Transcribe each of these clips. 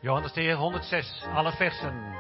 Johannes de Heer 106, alle versen.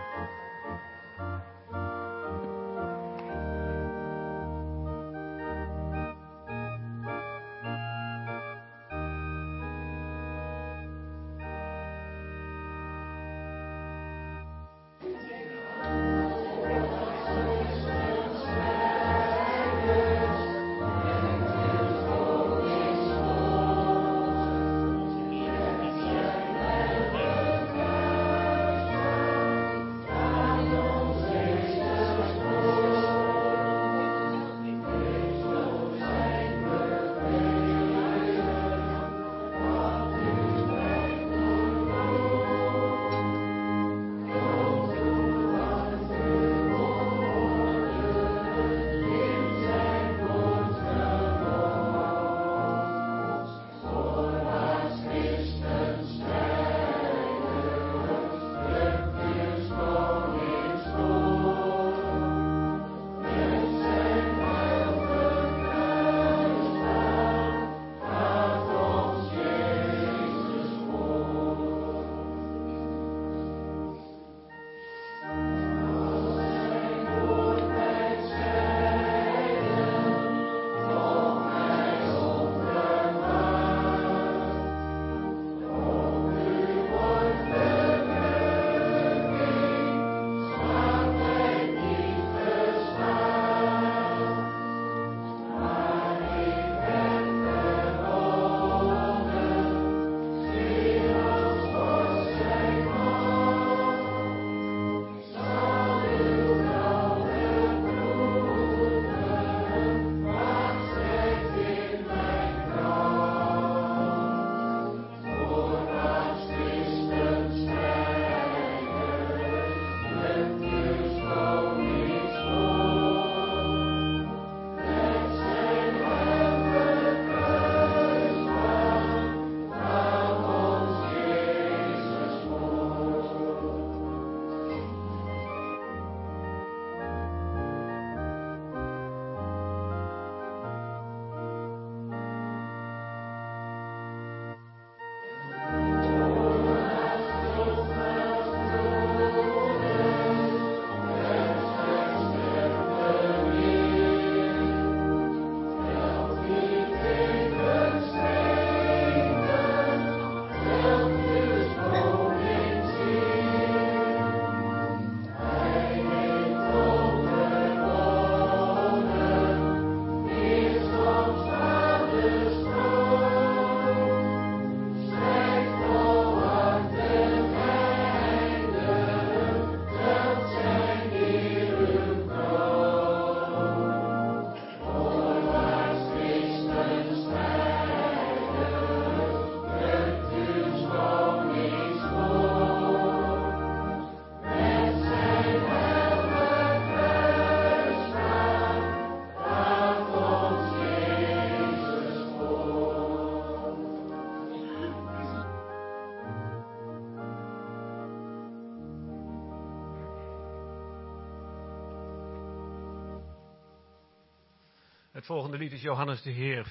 Het volgende lied is Johannes de Heer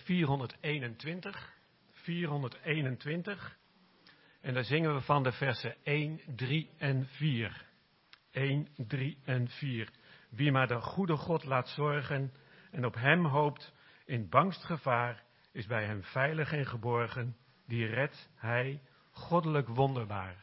421. 421. En daar zingen we van de versen 1, 3 en 4. 1, 3 en 4. Wie maar de goede God laat zorgen en op hem hoopt in bangst gevaar, is bij hem veilig en geborgen. Die redt hij goddelijk wonderbaar.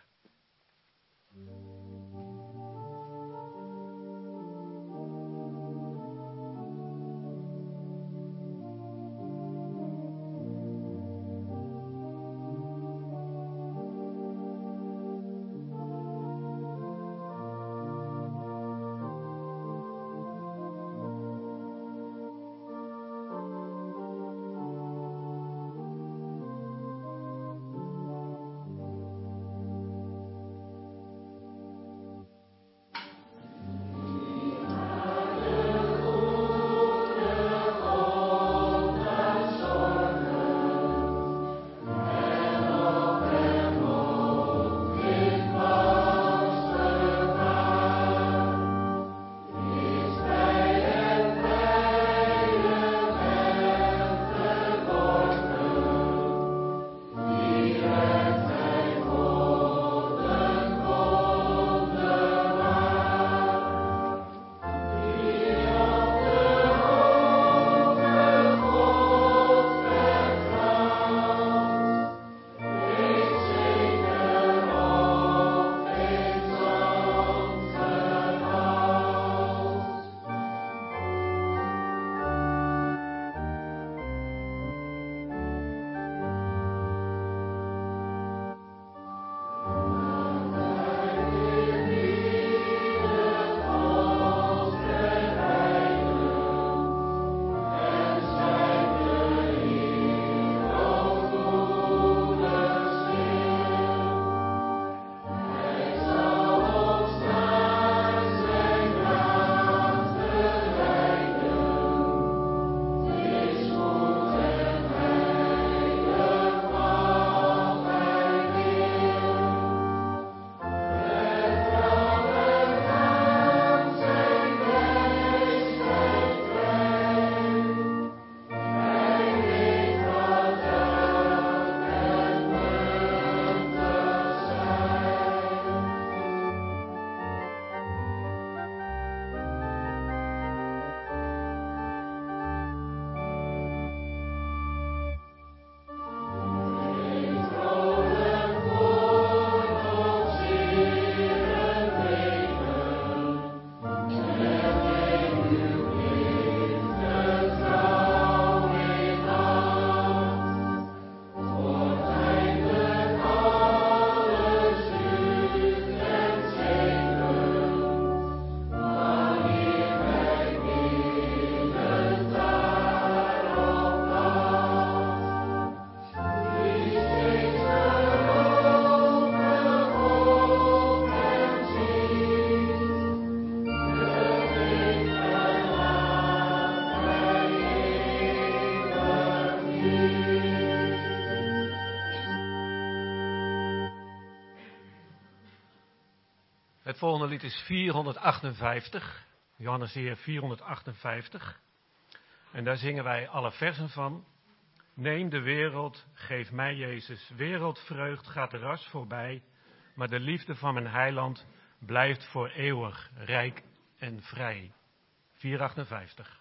Het volgende lied is 458, Johannes de Heer 458. En daar zingen wij alle versen van. Neem de wereld, geef mij Jezus. Wereldvreugd gaat ras voorbij, maar de liefde van mijn heiland blijft voor eeuwig rijk en vrij. 458.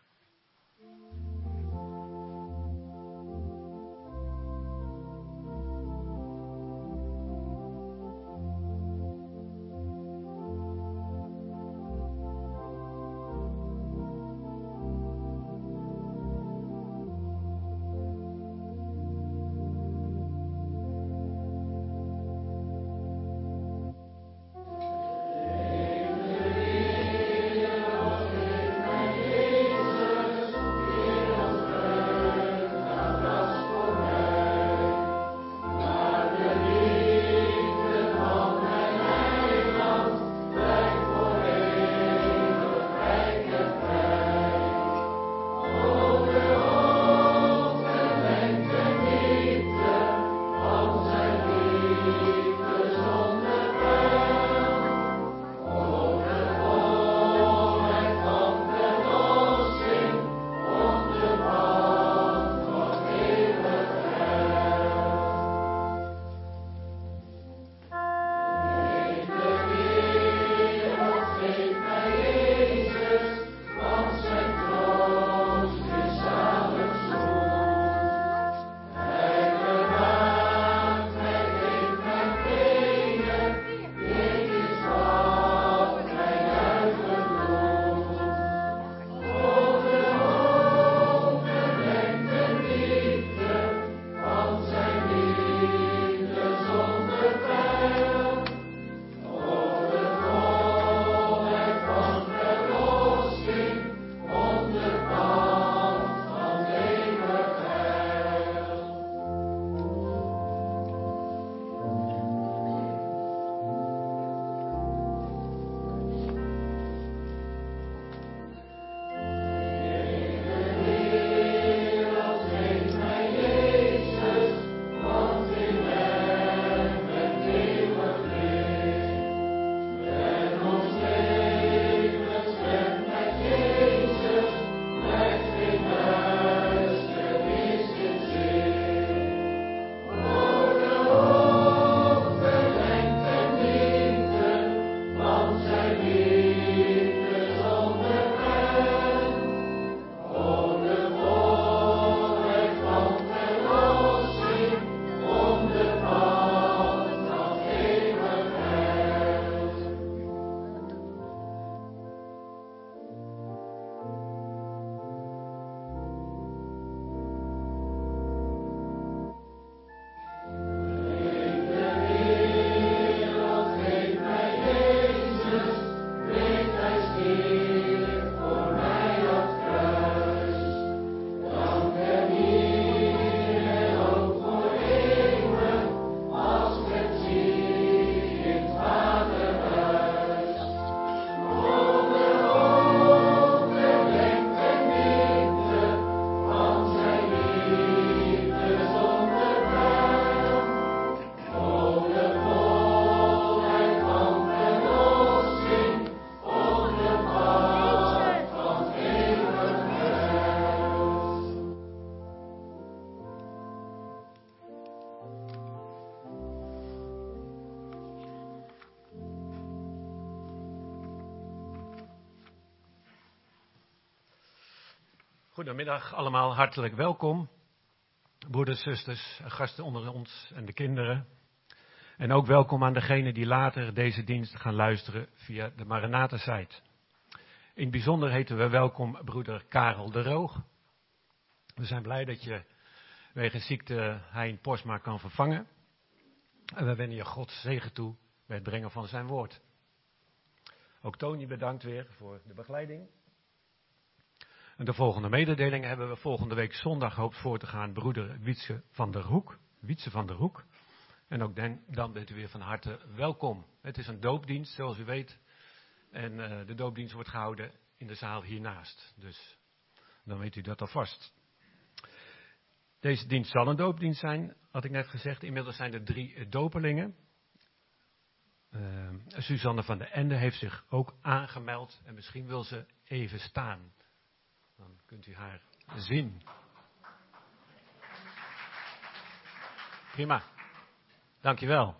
Goedemiddag allemaal, hartelijk welkom. Broeders, zusters, gasten onder ons en de kinderen. En ook welkom aan degenen die later deze dienst gaan luisteren via de Maranatha-site. In het bijzonder heten we welkom broeder Karel de Roog. We zijn blij dat je wegens ziekte Hein Posma kan vervangen. En we wensen je Gods zegen toe bij het brengen van zijn woord. Ook Tony bedankt weer voor de begeleiding. En de volgende mededeling hebben we volgende week zondag hoopt voor te gaan broeder Wietse van der Hoek. En ook dan bent u weer van harte welkom. Het is een doopdienst zoals u weet. En de doopdienst wordt gehouden in de zaal hiernaast. Dus dan weet u dat alvast. Deze dienst zal een doopdienst zijn, had ik net gezegd. Inmiddels zijn er 3 dopelingen. Suzanne van der Ende heeft zich ook aangemeld en misschien wil ze even staan. Dan kunt u haar zien. Prima, dankjewel.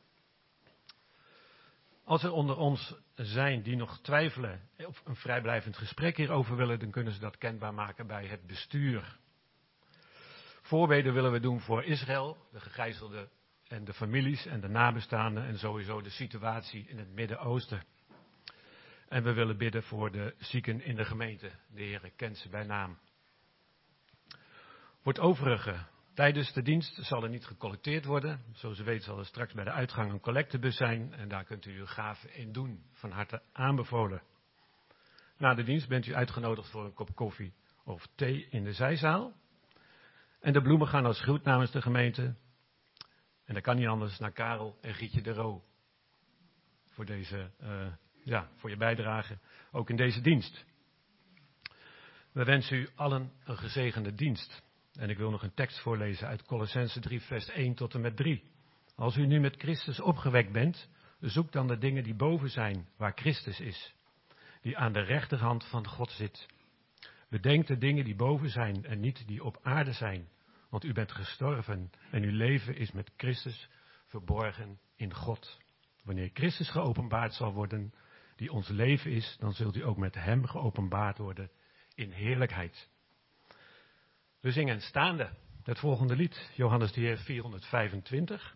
Als er onder ons zijn die nog twijfelen of een vrijblijvend gesprek hierover willen, dan kunnen ze dat kenbaar maken bij het bestuur. Voorbeden willen we doen voor Israël, de gegijzelden en de families en de nabestaanden en sowieso de situatie in het Midden-Oosten. En we willen bidden voor de zieken in de gemeente. De Heer kent ze bij naam. Voor het overige, tijdens de dienst zal er niet gecollecteerd worden. Zoals u weet zal er straks bij de uitgang een collectebus zijn en daar kunt u uw gaven in doen. Van harte aanbevolen. Na de dienst bent u uitgenodigd voor een kop koffie of thee in de zijzaal. En de bloemen gaan als groet namens de gemeente. En dat kan niet anders naar Karel en Gietje de Roo. Voor voor je bijdrage, ook in deze dienst. We wensen u allen een gezegende dienst. En ik wil nog een tekst voorlezen uit Kolossenzen 3 vers 1 tot en met 3. Als u nu met Christus opgewekt bent, zoek dan de dingen die boven zijn, waar Christus is. Die aan de rechterhand van God zit. Bedenk de dingen die boven zijn en niet die op aarde zijn. Want u bent gestorven en uw leven is met Christus verborgen in God. Wanneer Christus geopenbaard zal worden, die ons leven is, dan zult u ook met hem geopenbaard worden in heerlijkheid. We zingen staande het volgende lied, Johannes de Heer 425.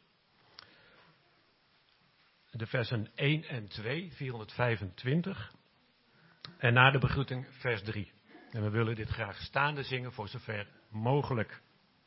De versen 1 en 2, 425. En na de begroeting vers 3. En we willen dit graag staande zingen voor zover mogelijk.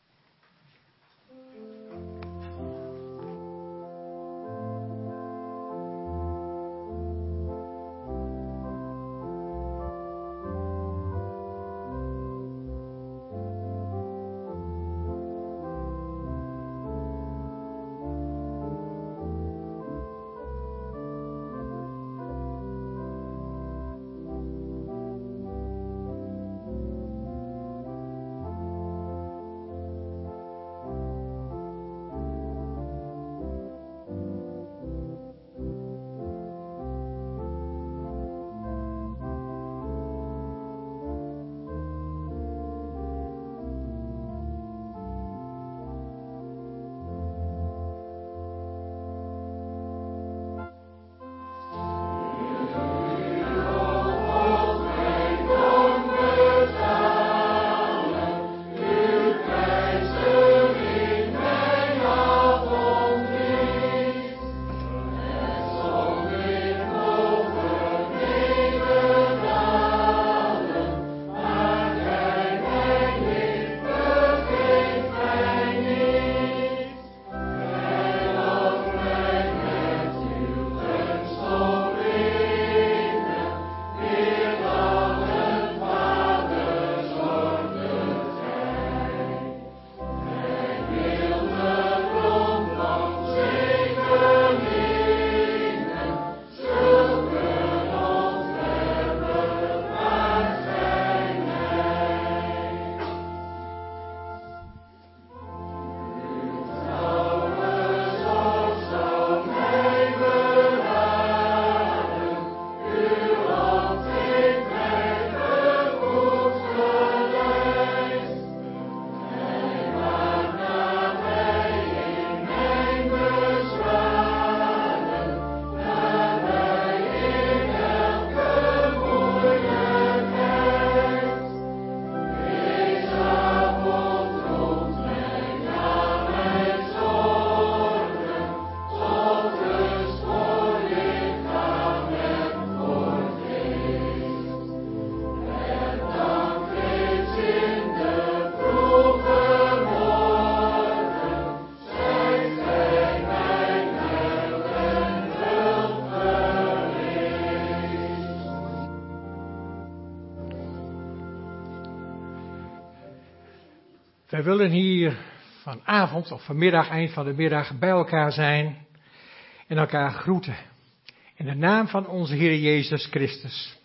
Wij willen hier vanavond of vanmiddag, eind van de middag, bij elkaar zijn en elkaar groeten. In de naam van onze Heer Jezus Christus.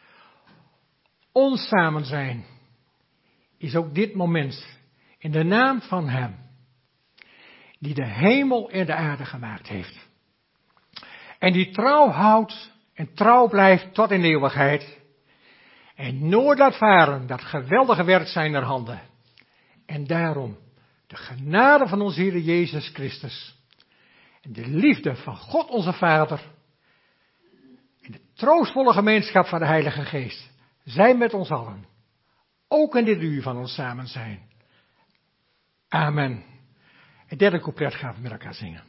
Ons samen zijn is ook dit moment in de naam van Hem, die de hemel en de aarde gemaakt heeft. En die trouw houdt en trouw blijft tot in de eeuwigheid. En nooit laat varen dat geweldige werk zijner handen. En daarom de genade van onze Heer Jezus Christus. En de liefde van God onze Vader. En de troostvolle gemeenschap van de Heilige Geest. Zij met ons allen. Ook in dit uur van ons samen zijn. Amen. Het derde couplet gaan we met elkaar zingen.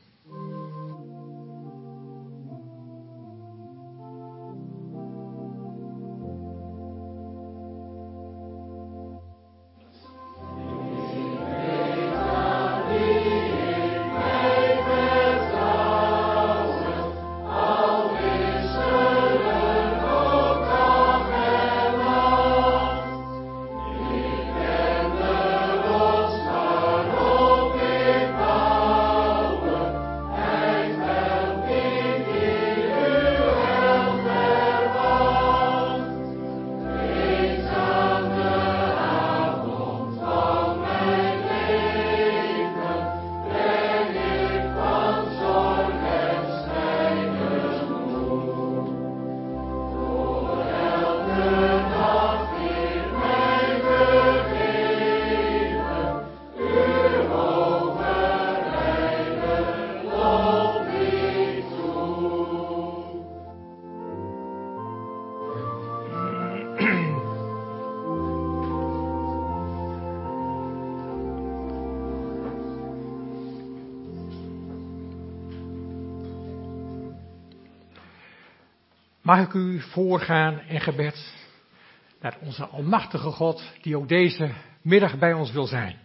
Mag ik u voorgaan in gebed naar onze almachtige God die ook deze middag bij ons wil zijn.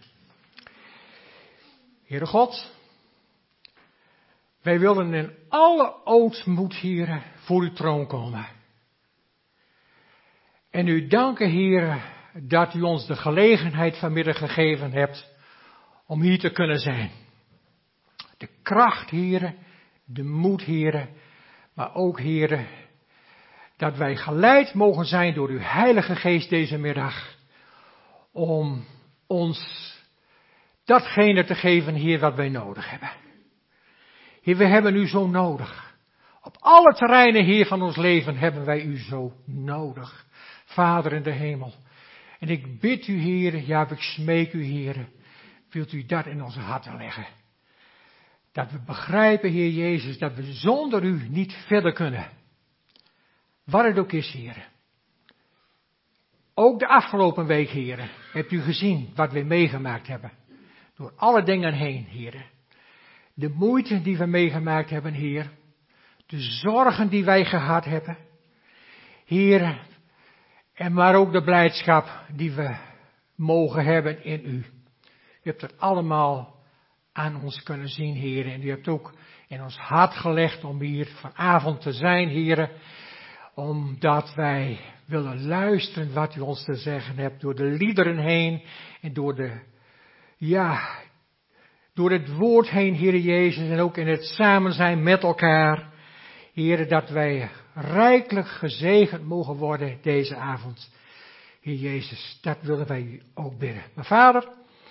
Heere God, wij willen in alle ootmoed, Heere, voor uw troon komen. En u danken, Heere, dat u ons de gelegenheid vanmiddag gegeven hebt om hier te kunnen zijn. De kracht, Heere, de moed, Heere, maar ook, Heere, dat wij geleid mogen zijn door uw Heilige Geest deze middag. Om ons datgene te geven, Heer, wat wij nodig hebben. Heer, we hebben u zo nodig. Op alle terreinen, Heer, van ons leven hebben wij u zo nodig. Vader in de hemel. En ik bid u, Heer, ja, ik smeek u, Heer, wilt u dat in onze harten leggen. Dat we begrijpen, Heer Jezus, dat we zonder u niet verder kunnen. Wat het ook is, Heer. Ook de afgelopen week, Heer, hebt u gezien wat we meegemaakt hebben. Door alle dingen heen, Heer. De moeite die we meegemaakt hebben, Heer. De zorgen die wij gehad hebben. Heer. En maar ook de blijdschap die we mogen hebben in u. U hebt het allemaal aan ons kunnen zien, Heer. En u hebt ook in ons hart gelegd om hier vanavond te zijn, Heer. Omdat wij willen luisteren wat u ons te zeggen hebt door de liederen heen en door het woord heen, Heer Jezus, en ook in het samen zijn met elkaar. Heer, dat wij rijkelijk gezegend mogen worden deze avond. Heer Jezus, dat willen wij u ook bidden. Maar Vader,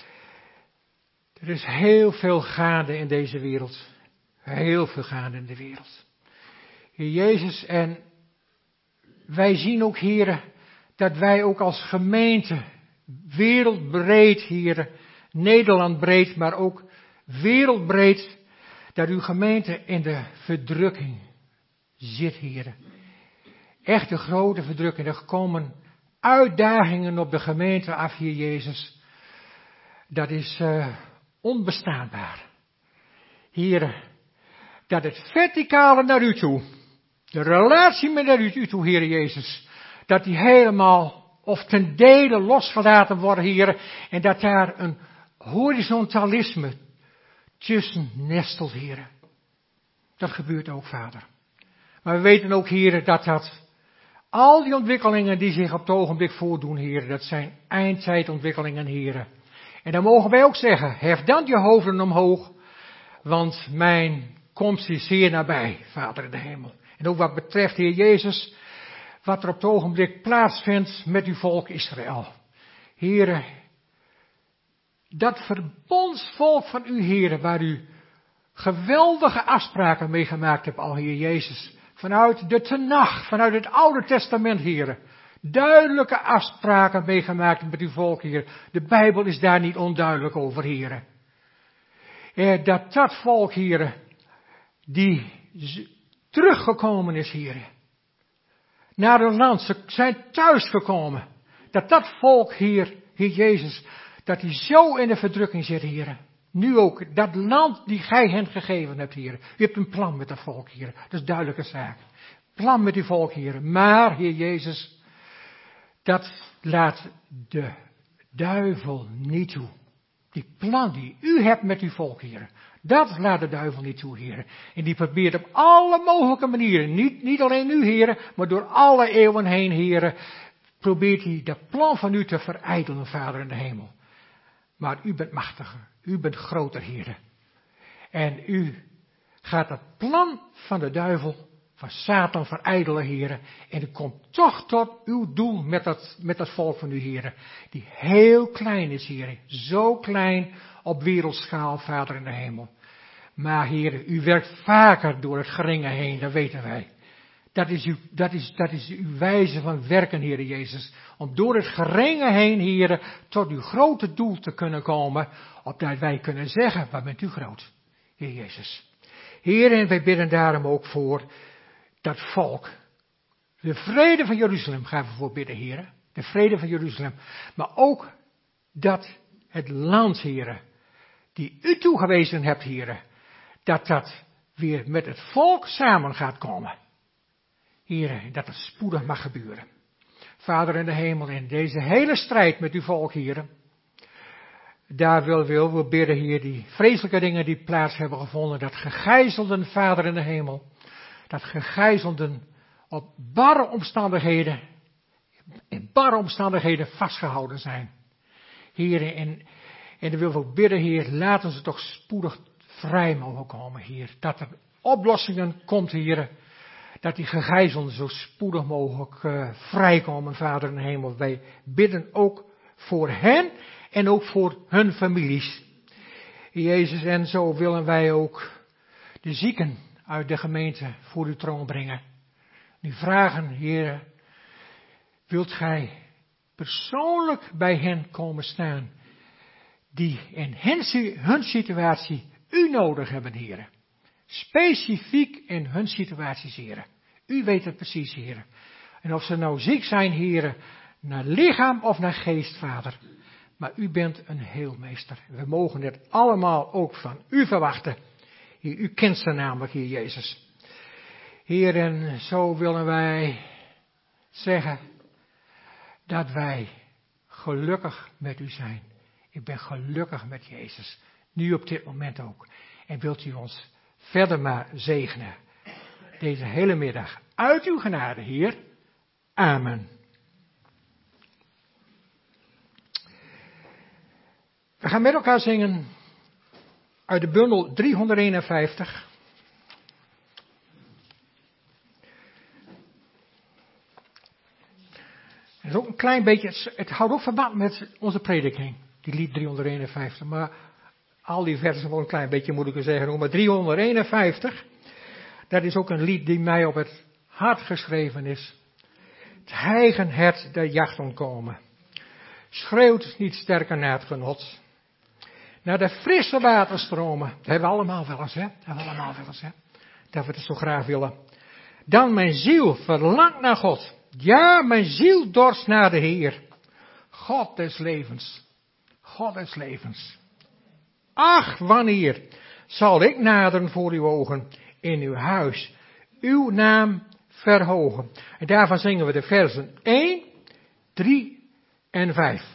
er is heel veel gaande in deze wereld. Heel veel gaande in de wereld. Heer Jezus, en wij zien ook, Heer, dat wij ook als gemeente, wereldbreed, Heer, Nederlandbreed, maar ook wereldbreed, dat uw gemeente in de verdrukking zit, Heer. Echt de grote verdrukking. Er komen uitdagingen op de gemeente af, Heer Jezus. Dat is onbestaanbaar. Heer, dat het verticale naar u toe, de relatie met naar u toe, Heer Jezus, dat die helemaal of ten dele losgelaten worden, Heer, en dat daar een horizontalisme tussen nestelt, Heer. Dat gebeurt ook, Vader. Maar we weten ook, Heer, dat al die ontwikkelingen die zich op het ogenblik voordoen, Heer, dat zijn eindtijdontwikkelingen, Heer. En dan mogen wij ook zeggen, hef dan je hoofden omhoog, want mijn komst is zeer nabij, Vader in de hemel. En ook wat betreft, Heer Jezus, wat er op het ogenblik plaatsvindt met uw volk Israël. Heer, dat verbondsvolk van u, Heer, waar u geweldige afspraken meegemaakt hebt al, Heer Jezus. Vanuit de Tenach, vanuit het Oude Testament, Heer. Duidelijke afspraken meegemaakt met uw volk, Heer. De Bijbel is daar niet onduidelijk over, Heer. Dat volk, Heer, die teruggekomen is, Heer. Naar hun land, ze zijn thuisgekomen. Dat volk, Heer Jezus, dat die zo in de verdrukking zit, Heer. Nu ook, dat land die gij hen gegeven hebt, Heer. U hebt een plan met dat volk, Heer. Dat is een duidelijke zaak. Plan met uw volk, Heer. Maar, Heer Jezus, dat laat de duivel niet toe. Die plan die u hebt met uw volk, Heer. Dat laat de duivel niet toe, Heer. En die probeert op alle mogelijke manieren, niet alleen nu, Heer, maar door alle eeuwen heen, Heer, probeert hij dat plan van u te verijdelen, Vader in de hemel. Maar u bent machtiger, u bent groter, Heer. En u gaat het plan van de duivel, van Satan, verijdelen, Heer. En u komt toch tot uw doel met dat volk van u, Heer. Die heel klein is, Heer. Zo klein op wereldschaal, Vader in de hemel. Maar, Heer, u werkt vaker door het geringe heen, dat weten wij. Dat is uw wijze van werken, Heer Jezus. Om door het geringe heen, Heer, tot uw grote doel te kunnen komen. Opdat wij kunnen zeggen, wat bent u groot, Heer Jezus. Heer, en wij bidden daarom ook voor dat volk. De vrede van Jeruzalem gaan we voor bidden, Heer. De vrede van Jeruzalem. Maar ook dat het land, Heer, die u toegewezen hebt, Heer, dat weer met het volk samen gaat komen. Heer, dat het spoedig mag gebeuren. Vader in de hemel, in deze hele strijd met uw volk, Heer, daar we bidden, Heer, die vreselijke dingen die plaats hebben gevonden, dat gegijzelden, Vader in de hemel, dat gegijzelden op in barre omstandigheden vastgehouden zijn. Heer, en dan willen we ook bidden, Heer, laten ze toch spoedig vrij mogen komen, Heer. Dat er oplossingen komt, Heer. Dat die gegijzelden zo spoedig mogelijk vrijkomen, Vader in de hemel. Wij bidden ook voor hen en ook voor hun families. Jezus, en zo willen wij ook de zieken uit de gemeente voor uw troon brengen. Nu vragen, Heer, wilt gij persoonlijk bij hen komen staan, die in hun situatie u nodig hebben, Heer. Specifiek in hun situaties, Heer. U weet het precies, Heer. En of ze nou ziek zijn, Heer, naar lichaam of naar geest, Vader. Maar u bent een heelmeester. We mogen het allemaal ook van u verwachten. Heer, u kent ze namelijk, Heer Jezus. Heer, en zo willen wij zeggen dat wij gelukkig met u zijn. Ik ben gelukkig met Jezus. Nu op dit moment ook. En wilt u ons verder maar zegenen. Deze hele middag. Uit uw genade, Heer. Amen. We gaan met elkaar zingen uit de bundel 351. Het is ook een klein beetje, het houdt ook verband met onze prediking. Die lied 351, maar al die versen wel een klein beetje moet ik zeggen. Maar 351, dat is ook een lied die mij op het hart geschreven is. Het heigen hert der jacht ontkomen. Schreeuwt niet sterker naar het genot. Naar de frisse waterstromen. Dat hebben we allemaal wel eens, hè? Dat we het zo graag willen. Dan mijn ziel verlangt naar God. Ja, mijn ziel dorst naar de Heer. God des levens. God des levens. Ach, wanneer zal ik naderen voor uw ogen, in uw huis, uw naam verhogen. En daarvan zingen we de versen 1, 3 en 5.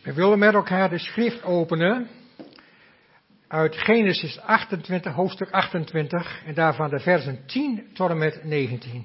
We willen met elkaar de schrift openen uit Genesis 28, hoofdstuk 28 en daarvan de versen 10 tot en met 19.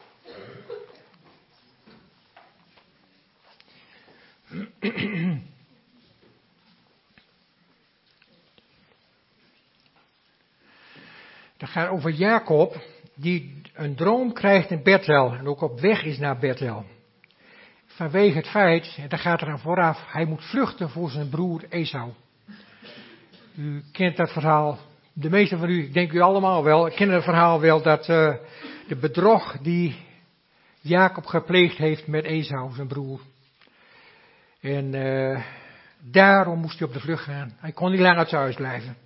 Het gaat over Jacob die een droom krijgt in Bethel en ook op weg is naar Bethel. Vanwege het feit, en daar gaat er aan vooraf, hij moet vluchten voor zijn broer Esau. U kent dat verhaal, de meeste van u, ik denk u allemaal wel, kennen het verhaal wel dat de bedrog die Jacob gepleegd heeft met Esau, zijn broer. En daarom moest hij op de vlucht gaan. Hij kon niet langer thuis blijven.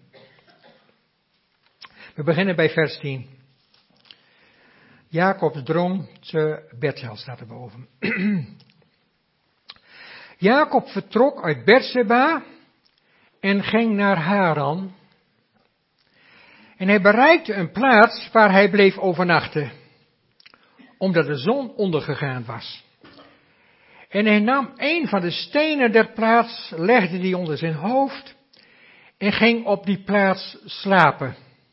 We beginnen bij vers 10. Jacobs droom te Bethel staat erboven. Jacob vertrok uit Berseba en ging naar Haran. En hij bereikte een plaats waar hij bleef overnachten, omdat de zon ondergegaan was. En hij nam een van de stenen der plaats, legde die onder zijn hoofd en ging op die plaats slapen.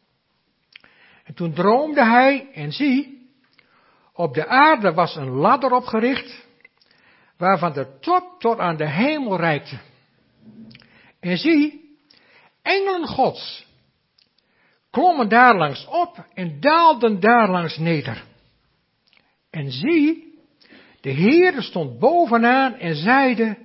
En toen droomde hij en zie, op de aarde was een ladder opgericht, waarvan de top tot aan de hemel reikte. En zie, engelen Gods klommen daarlangs op en daalden daarlangs neder. En zie, de Heere stond bovenaan en zeide,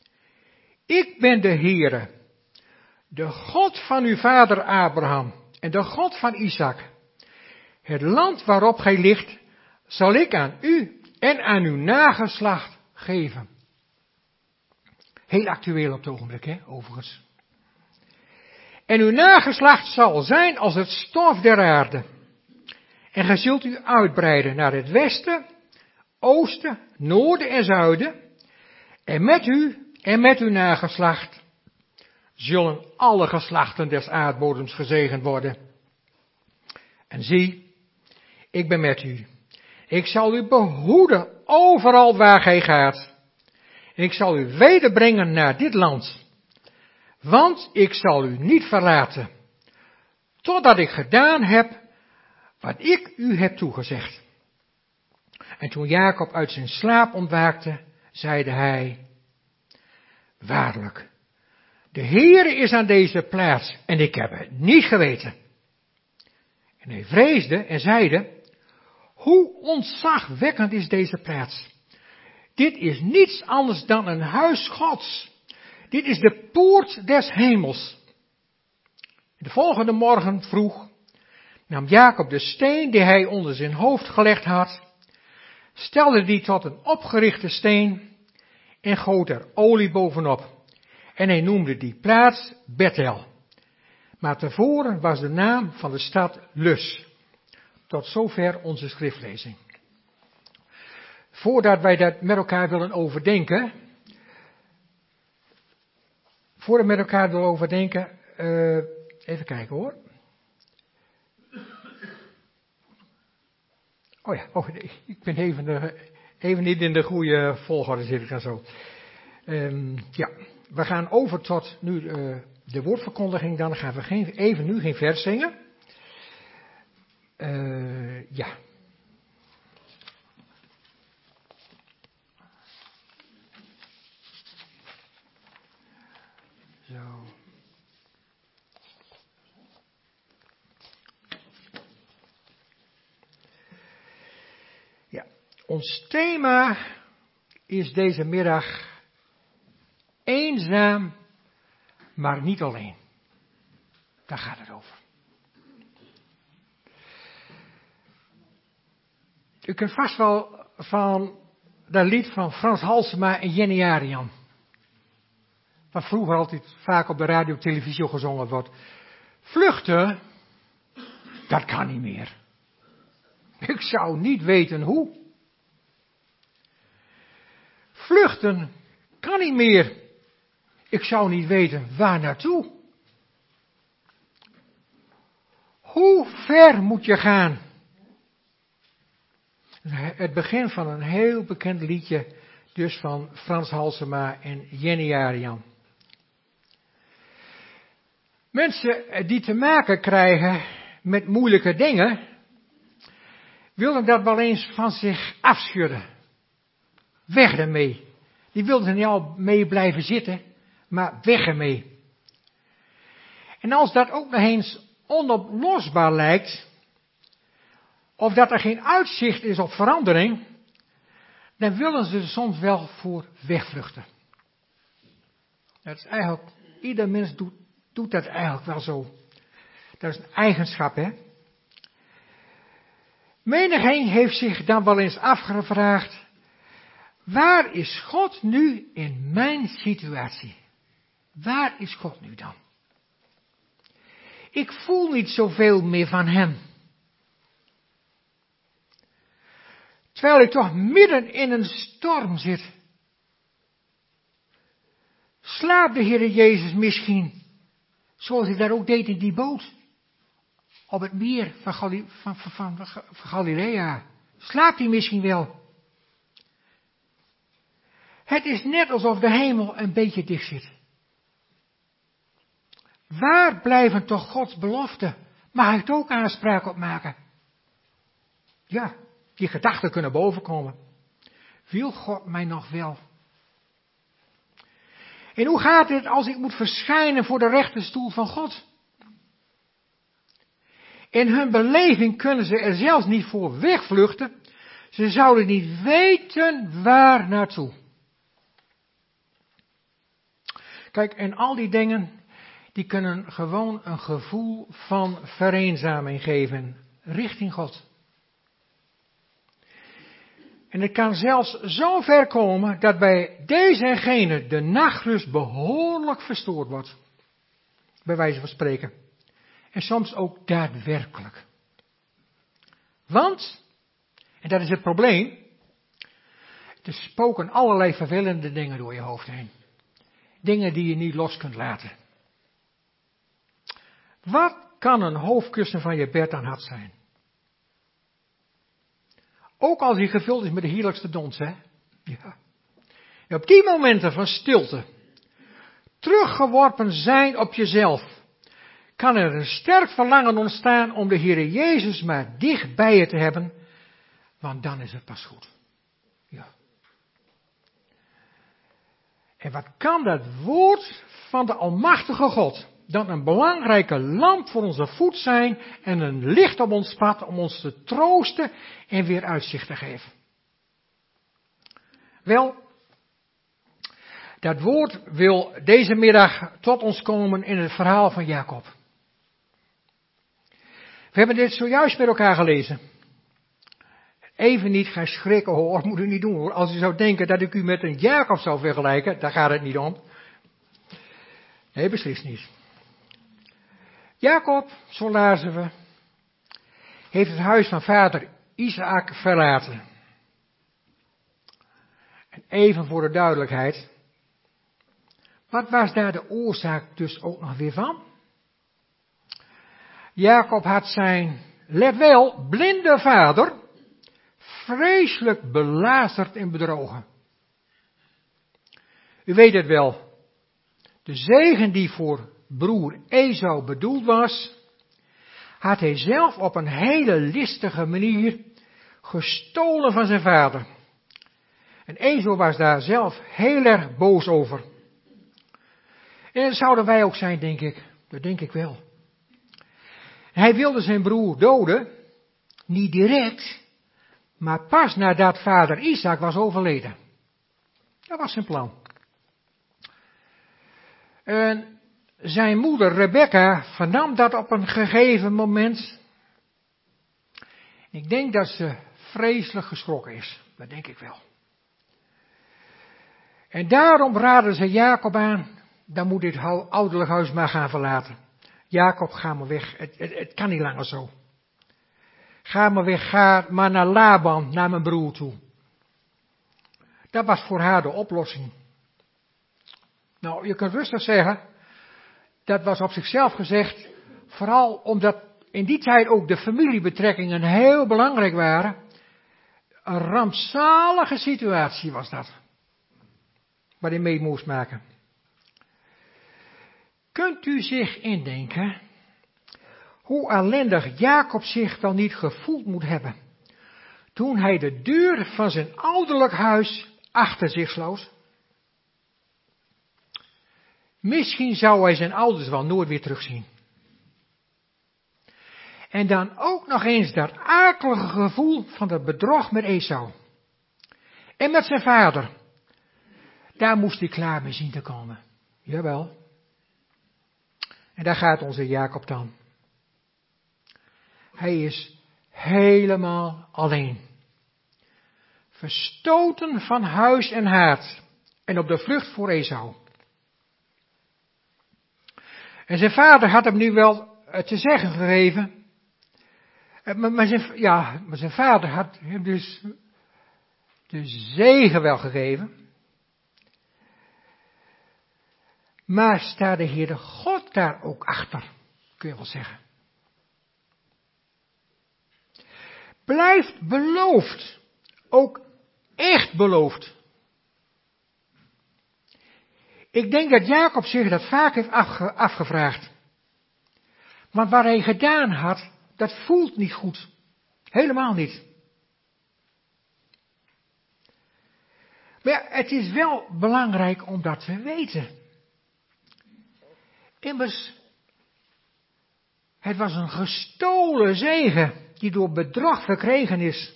ik ben de Heere, de God van uw vader Abraham en de God van Isaac. Het land waarop gij ligt, zal ik aan u en aan uw nageslacht geven. Heel actueel op het ogenblik, hè, overigens. En uw nageslacht zal zijn als het stof der aarde. En gij zult u uitbreiden naar het westen, oosten, noorden en zuiden. En met u en met uw nageslacht zullen alle geslachten des aardbodems gezegend worden. En zie, ik ben met u. Ik zal u behoeden overal waar gij gaat. En ik zal u wederbrengen naar dit land. Want ik zal u niet verlaten, totdat ik gedaan heb wat ik u heb toegezegd. En toen Jacob uit zijn slaap ontwaakte, zeide hij, waarlijk, de Heere is aan deze plaats en ik heb het niet geweten. En hij vreesde en zeide, hoe ontzagwekkend is deze plaats. Dit is niets anders dan een huis Gods. Dit is de poort des hemels. De volgende morgen vroeg nam Jacob de steen die hij onder zijn hoofd gelegd had, stelde die tot een opgerichte steen en goot er olie bovenop. En hij noemde die plaats Bethel. Maar tevoren was de naam van de stad Lus. Tot zover onze schriftlezing. Voordat wij dat met elkaar willen overdenken, even kijken hoor. Nee, ik ben even niet in de goede volgorde zit ik dan zo. We gaan over tot nu de woordverkondiging, dan gaan we geen vers zingen. Zo. Ja, ons thema is deze middag eenzaam, maar niet alleen. Daar gaat het over. U kent vast wel van dat lied van Frans Halsema en Jenny Arian. Wat vroeger altijd vaak op de radio en televisie gezongen wordt. Vluchten, dat kan niet meer. Ik zou niet weten hoe. Vluchten kan niet meer. Ik zou niet weten waar naartoe. Hoe ver moet je gaan? Het begin van een heel bekend liedje, dus van Frans Halsema en Jenny Arian. Mensen die te maken krijgen met moeilijke dingen, wilden dat wel eens van zich afschudden. Weg ermee. Die wilden er niet al mee blijven zitten, maar weg ermee. En als dat ook nog eens onoplosbaar lijkt, of dat er geen uitzicht is op verandering, dan willen ze er soms wel voor wegvluchten. Dat is eigenlijk, ieder mens doet dat eigenlijk wel zo. Dat is een eigenschap, hè. Menigeen heeft zich dan wel eens afgevraagd, waar is God nu in mijn situatie? Waar is God nu dan? Ik voel niet zoveel meer van hem. Terwijl ik toch midden in een storm zit. Slaapt de Heer Jezus misschien, zoals hij daar ook deed in die boot, op het meer van Galilea? Slaapt hij misschien wel? Het is net alsof de hemel een beetje dicht zit. Waar blijven toch Gods beloften? Mag ik er ook aanspraak op maken? Ja, die gedachten kunnen bovenkomen. Wil God mij nog wel? En hoe gaat het als ik moet verschijnen voor de rechterstoel van God? In hun beleving kunnen ze er zelfs niet voor wegvluchten. Ze zouden niet weten waar naartoe. Kijk, en al die dingen, die kunnen gewoon een gevoel van vereenzaming geven richting God. En het kan zelfs zo ver komen dat bij deze en gene de nachtrust behoorlijk verstoord wordt. Bij wijze van spreken. En soms ook daadwerkelijk. Want, en dat is het probleem, er spoken allerlei vervelende dingen door je hoofd heen. Dingen die je niet los kunt laten. Wat kan een hoofdkussen van je bed aan had zijn? Ook als hij gevuld is met de heerlijkste dons, hè? Ja. En op die momenten van stilte, teruggeworpen zijn op jezelf, kan er een sterk verlangen ontstaan om de Heer Jezus maar dicht bij je te hebben, want dan is het pas goed. Ja. En wat kan dat woord van de Almachtige God dan een belangrijke lamp voor onze voet zijn en een licht op ons pad om ons te troosten en weer uitzicht te geven. Wel, dat woord wil deze middag tot ons komen in het verhaal van Jacob. We hebben dit zojuist met elkaar gelezen. Even niet gaan schrikken hoor, moet u niet doen hoor. Als u zou denken dat ik u met een Jacob zou vergelijken, daar gaat het niet om. Nee, beslist niet. Jacob, zo lazen we, heeft het huis van vader Isaac verlaten. En even voor de duidelijkheid, wat was daar de oorzaak dus ook nog weer van? Jacob had zijn, let wel, blinde vader vreselijk belazerd en bedrogen. U weet het wel, de zegen die voor broer Esau bedoeld was, had hij zelf op een hele listige manier gestolen van zijn vader. En Esau was daar zelf heel erg boos over. En dat zouden wij ook zijn, denk ik. Dat denk ik wel. Hij wilde zijn broer doden, niet direct, maar pas nadat vader Isaac was overleden. Dat was zijn plan. En zijn moeder Rebecca vernam dat op een gegeven moment. Ik denk dat ze vreselijk geschrokken is. Dat denk ik wel. En daarom raadde ze Jacob aan, dan moet dit ouderlijk huis maar gaan verlaten. Jacob, ga maar weg. Het kan niet langer zo. Ga maar weg, ga maar naar Laban, naar mijn broer toe. Dat was voor haar de oplossing. Nou, je kunt rustig zeggen, dat was op zichzelf gezegd, vooral omdat in die tijd ook de familiebetrekkingen heel belangrijk waren. Een rampzalige situatie was dat. waar hij mee moest maken. Kunt u zich indenken hoe ellendig Jacob zich wel niet gevoeld moet hebben toen hij de deur van zijn ouderlijk huis achter zich sloot? Misschien zou hij zijn ouders wel nooit weer terugzien. En dan ook nog eens dat akelige gevoel van het bedrog met Esau. En met zijn vader. Daar moest hij klaar mee zien te komen. Jawel. En daar gaat onze Jacob dan. Hij is helemaal alleen. Verstoten van huis en haard. En op de vlucht voor Esau. En zijn vader had hem nu wel te zeggen gegeven. Maar zijn vader had hem dus de zegen wel gegeven. Maar staat de Heere God daar ook achter, kun je wel zeggen. Blijft beloofd, ook echt beloofd. Ik denk dat Jacob zich dat vaak heeft afgevraagd. Want wat hij gedaan had, dat voelt niet goed. Helemaal niet. Maar ja, het is wel belangrijk om dat te weten. Immers, het was een gestolen zegen die door bedrog verkregen is.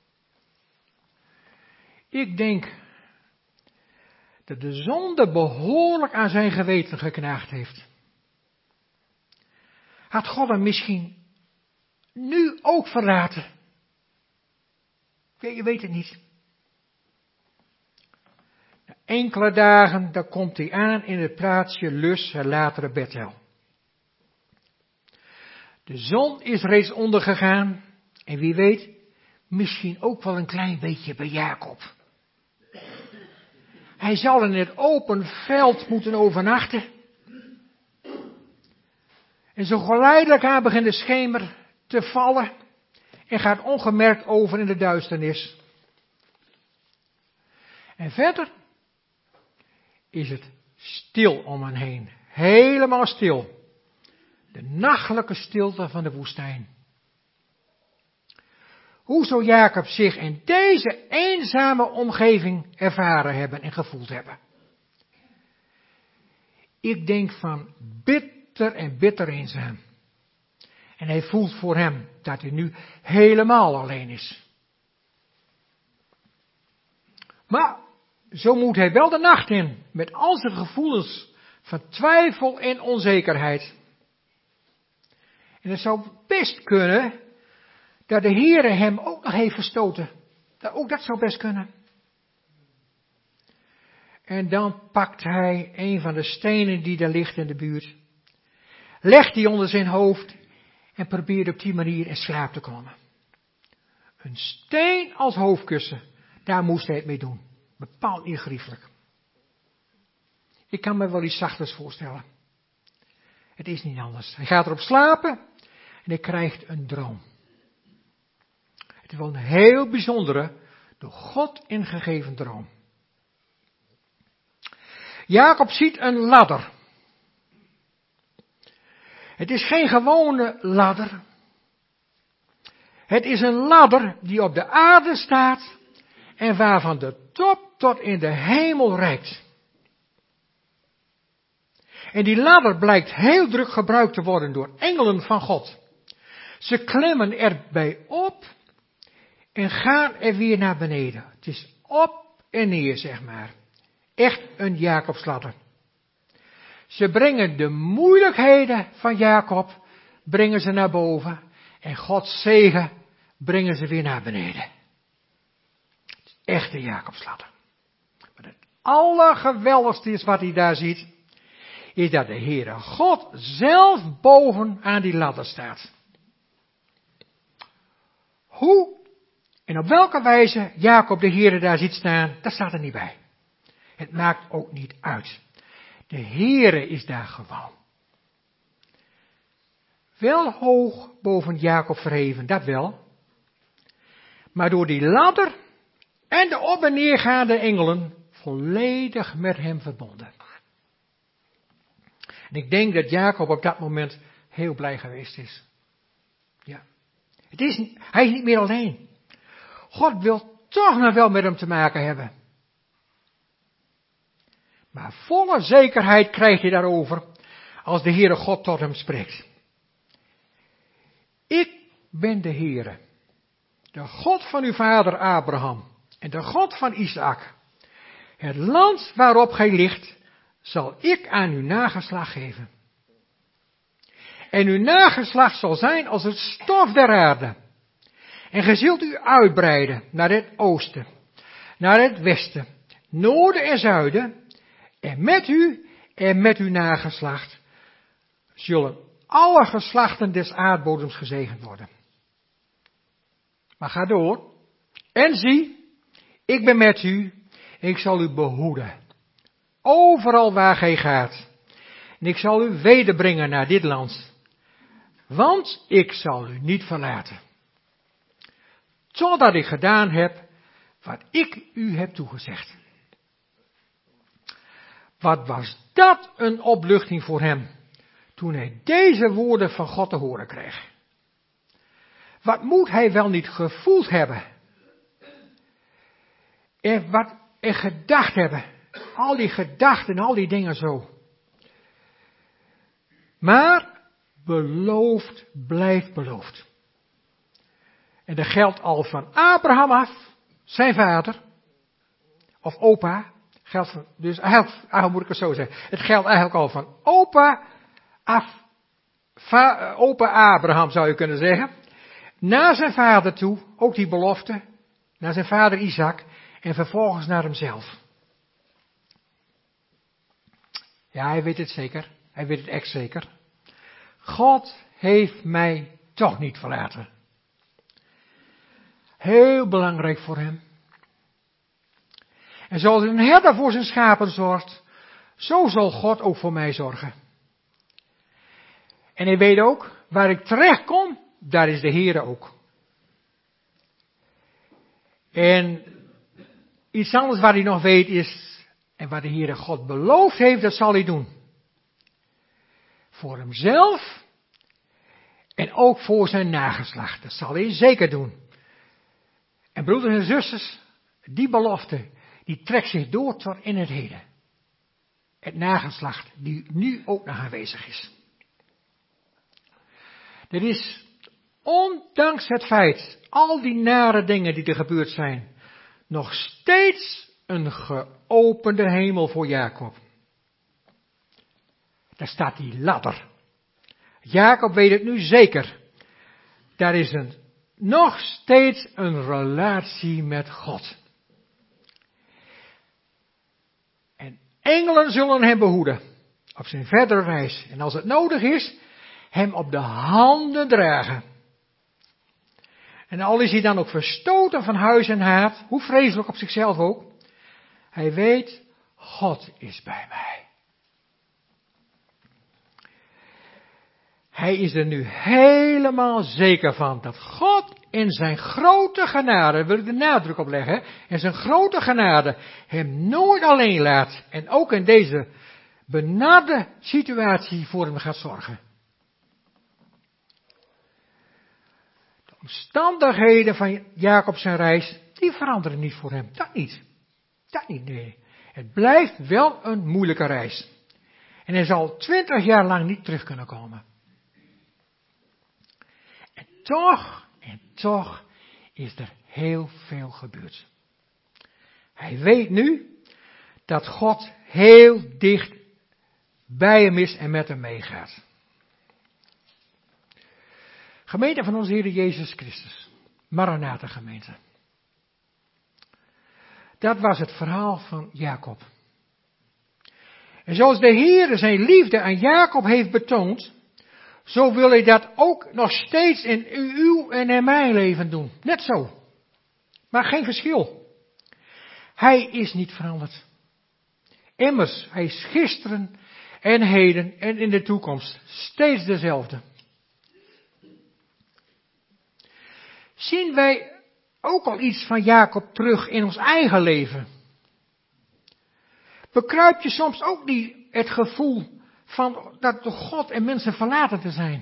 Ik denk dat de zonde behoorlijk aan zijn geweten geknaagd heeft. Had God hem misschien nu ook verlaten? Je weet het niet. Na enkele dagen, dan komt hij aan in het plaatsje Lus, het latere Bethel. De zon is reeds ondergegaan en wie weet, misschien ook wel een klein beetje bij Jacob. Hij zal in het open veld moeten overnachten. En zo geleidelijk aan begint de schemer te vallen en gaat ongemerkt over in de duisternis. En verder is het stil om hen heen. Helemaal stil. De nachtelijke stilte van de woestijn. Hoe zou Jacob zich in deze eenzame omgeving ervaren hebben en gevoeld hebben? Ik denk van bitter en bitter eenzaam. En hij voelt voor hem dat hij nu helemaal alleen is. Maar zo moet hij wel de nacht in, met al zijn gevoelens van twijfel en onzekerheid. En het zou best kunnen dat de Heere hem ook nog heeft verstoten. Ook dat zou best kunnen. En dan pakt hij een van de stenen die daar ligt in de buurt. Legt die onder zijn hoofd en probeert op die manier in slaap te komen. Een steen als hoofdkussen, daar moest hij het mee doen. Bepaald niet geriefelijk. Ik kan me wel iets zachters voorstellen. Het is niet anders. Hij gaat erop slapen en hij krijgt een droom. Het is wel een heel bijzondere, door God ingegeven droom. Jacob ziet een ladder. Het is geen gewone ladder. Het is een ladder die op de aarde staat en waarvan de top tot in de hemel reikt. En die ladder blijkt heel druk gebruikt te worden door engelen van God. Ze klimmen erbij op en gaan er weer naar beneden. Het is op en neer, zeg maar. Echt een Jacobsladder. Ze brengen de moeilijkheden van Jacob, brengen ze naar boven. En Gods zegen brengen ze weer naar beneden. Het is echt een Jacobsladder. Maar het allergeweldigste is wat hij daar ziet, is dat de Heere God zelf boven aan die ladder staat. Hoe en op welke wijze Jacob de Heere daar ziet staan, dat staat er niet bij. Het maakt ook niet uit. De Heere is daar gewoon. Wel hoog boven Jacob verheven, dat wel. Maar door die ladder en de op en neergaande engelen volledig met hem verbonden. En ik denk dat Jacob op dat moment heel blij geweest is. Ja. Hij is niet meer alleen. God wil toch nog wel met hem te maken hebben. Maar volle zekerheid krijgt hij daarover als de Heere God tot hem spreekt. Ik ben de Heere, de God van uw vader Abraham en de God van Isaac. Het land waarop gij ligt, zal ik aan uw nageslacht geven. En uw nageslacht zal zijn als het stof der aarde. En gij zult u uitbreiden naar het oosten, naar het westen, noorden en zuiden. En met uw nageslacht zullen alle geslachten des aardbodems gezegend worden. Maar ga door. En zie, ik ben met u. Ik zal u behoeden. Overal waar gij gaat. En ik zal u wederbrengen naar dit land. Want ik zal u niet verlaten. Totdat ik gedaan heb wat ik u heb toegezegd. Wat was dat een opluchting voor hem, toen hij deze woorden van God te horen kreeg. Wat moet hij wel niet gevoeld hebben. En gedacht hebben. Al die gedachten, al die dingen zo. Maar beloofd blijft beloofd. En dat geldt al van Abraham af, zijn vader, of opa. Dus eigenlijk moet ik het zo zeggen. Het geldt eigenlijk al van opa af, opa Abraham zou je kunnen zeggen. Naar zijn vader toe, ook die belofte, naar zijn vader Isaac en vervolgens naar hemzelf. Ja, hij weet het zeker. Hij weet het echt zeker. God heeft mij toch niet verlaten. Heel belangrijk voor hem. En zoals een herder voor zijn schapen zorgt, zo zal God ook voor mij zorgen. En hij weet ook, waar ik terecht kom, daar is de Heere ook. En iets anders wat hij nog weet is, en wat de Heere God beloofd heeft, dat zal hij doen. Voor hemzelf en ook voor zijn nageslacht. Dat zal hij zeker doen. En broeders en zusters, die belofte, die trekt zich door tot in het heden. Het nageslacht, die nu ook nog aanwezig is. Er is, ondanks het feit, al die nare dingen die er gebeurd zijn, nog steeds een geopende hemel voor Jacob. Daar staat die ladder. Jacob weet het nu zeker. Daar is nog steeds een relatie met God. En engelen zullen hem behoeden op zijn verdere reis. En als het nodig is, hem op de handen dragen. En al is hij dan ook verstoten van huis en haard, hoe vreselijk op zichzelf ook, hij weet, God is bij mij. Hij is er nu helemaal zeker van dat God in zijn grote genade, daar wil ik de nadruk op leggen, in zijn grote genade hem nooit alleen laat en ook in deze benarde situatie voor hem gaat zorgen. De omstandigheden van Jacob zijn reis, die veranderen niet voor hem. Dat niet. Dat niet, nee. Het blijft wel een moeilijke reis. En hij zal 20 jaar lang niet terug kunnen komen. En toch is er heel veel gebeurd. Hij weet nu dat God heel dicht bij hem is en met hem meegaat. Gemeente van onze Heer Jezus Christus. Maranatha gemeente. Dat was het verhaal van Jacob. En zoals de Heer zijn liefde aan Jacob heeft betoond, zo wil hij dat ook nog steeds in uw en in mijn leven doen. Net zo. Maar geen verschil. Hij is niet veranderd. Immers, hij is gisteren en heden en in de toekomst steeds dezelfde. Zien wij ook al iets van Jacob terug in ons eigen leven? Bekruip je soms ook niet het gevoel van dat door God en mensen verlaten te zijn?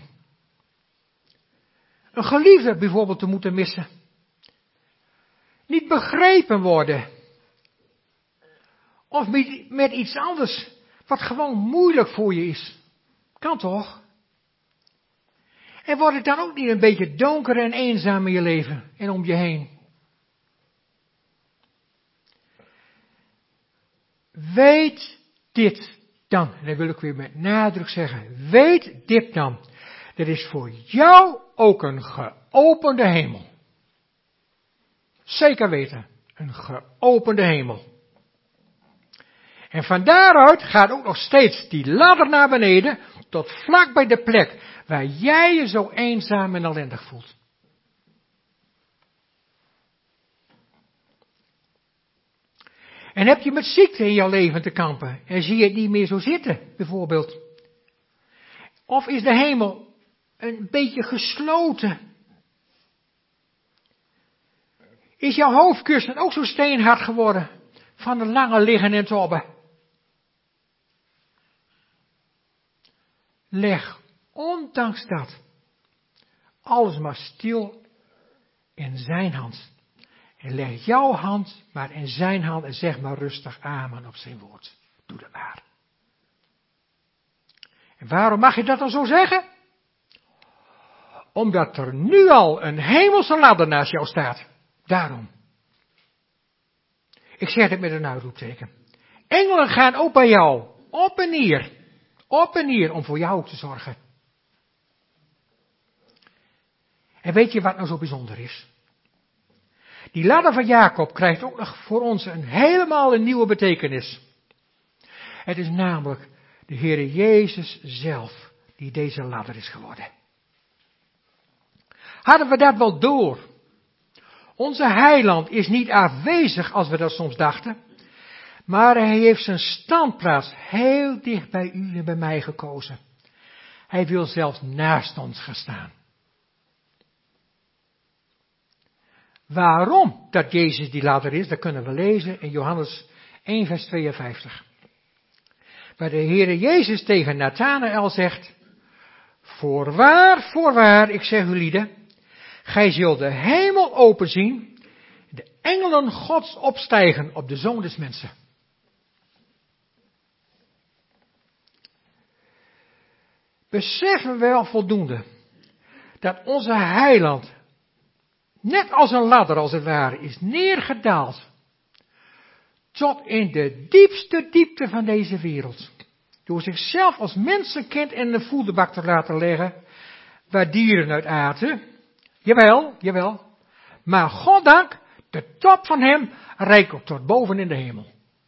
Een geliefde bijvoorbeeld te moeten missen. Niet begrepen worden. Of met iets anders wat gewoon moeilijk voor je is. Kan toch? En wordt het dan ook niet een beetje donker en eenzaam in je leven en om je heen? Weet dit dan, en dat wil ik weer met nadruk zeggen, weet dit dan. Er is voor jou ook een geopende hemel. Zeker weten, een geopende hemel. En van daaruit gaat ook nog steeds die ladder naar beneden, tot vlak bij de plek waar jij je zo eenzaam en ellendig voelt. En heb je met ziekte in jouw leven te kampen en zie je het niet meer zo zitten, bijvoorbeeld. Of is de hemel een beetje gesloten? Is jouw hoofdkussen ook zo steenhard geworden van het lange liggen en tobben? Leg, ondanks dat, alles maar stil in zijn hand. En leg jouw hand maar in zijn hand en zeg maar rustig amen op zijn woord. Doe dat maar. En waarom mag je dat dan zo zeggen? Omdat er nu al een hemelse ladder naast jou staat. Daarom. Ik zeg het met een uitroepteken. Engelen gaan ook bij jou. Op en neer. Op en neer om voor jou ook te zorgen. En weet je wat nou zo bijzonder is? Die ladder van Jacob krijgt ook nog voor ons helemaal een nieuwe betekenis. Het is namelijk de Heere Jezus zelf die deze ladder is geworden. Hadden we dat wel door? Onze heiland is niet afwezig als we dat soms dachten. Maar hij heeft zijn standplaats heel dicht bij u en bij mij gekozen. Hij wil zelfs naast ons gaan staan. Waarom dat Jezus die ladder is, dat kunnen we lezen in Johannes 1 vers 52. Waar de Heere Jezus tegen Nathanael zegt, voorwaar, ik zeg u lieden, gij zult de hemel openzien, de engelen Gods opstijgen op de Zoon des Mensen. Beseffen we wel voldoende dat onze heiland net als een ladder als het ware is neergedaald tot in de diepste diepte van deze wereld. Door zichzelf als mensenkind in de voederbak te laten leggen waar dieren uit aten. Jawel. Maar goddank, de top van hem reikt tot boven in de hemel.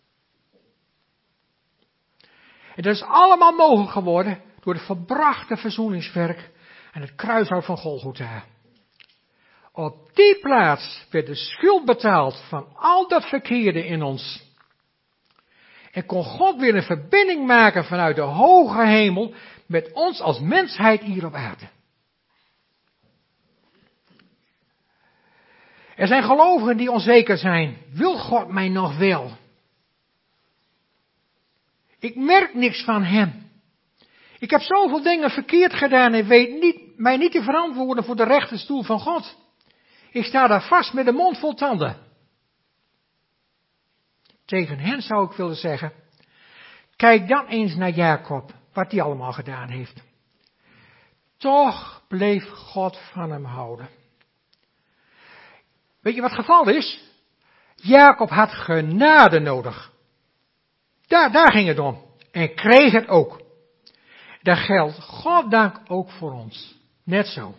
En dat is allemaal mogelijk geworden door het volbrachte verzoeningswerk en het kruishout van Golgotha. Op die plaats werd de schuld betaald van al dat verkeerde in ons. En kon God weer een verbinding maken vanuit de hoge hemel met ons als mensheid hier op aarde. Er zijn gelovigen die onzeker zijn. Wil God mij nog wel? Ik merk niks van hem. Ik heb zoveel dingen verkeerd gedaan en weet mij niet te verantwoorden voor de rechterstoel van God. Ik sta daar vast met de mond vol tanden. Tegen hen zou ik willen zeggen, kijk dan eens naar Jacob, wat hij allemaal gedaan heeft. Toch bleef God van hem houden. Weet je wat het geval is? Jacob had genade nodig. Daar ging het om. En kreeg het ook. Dat geldt goddank ook voor ons. Net zo.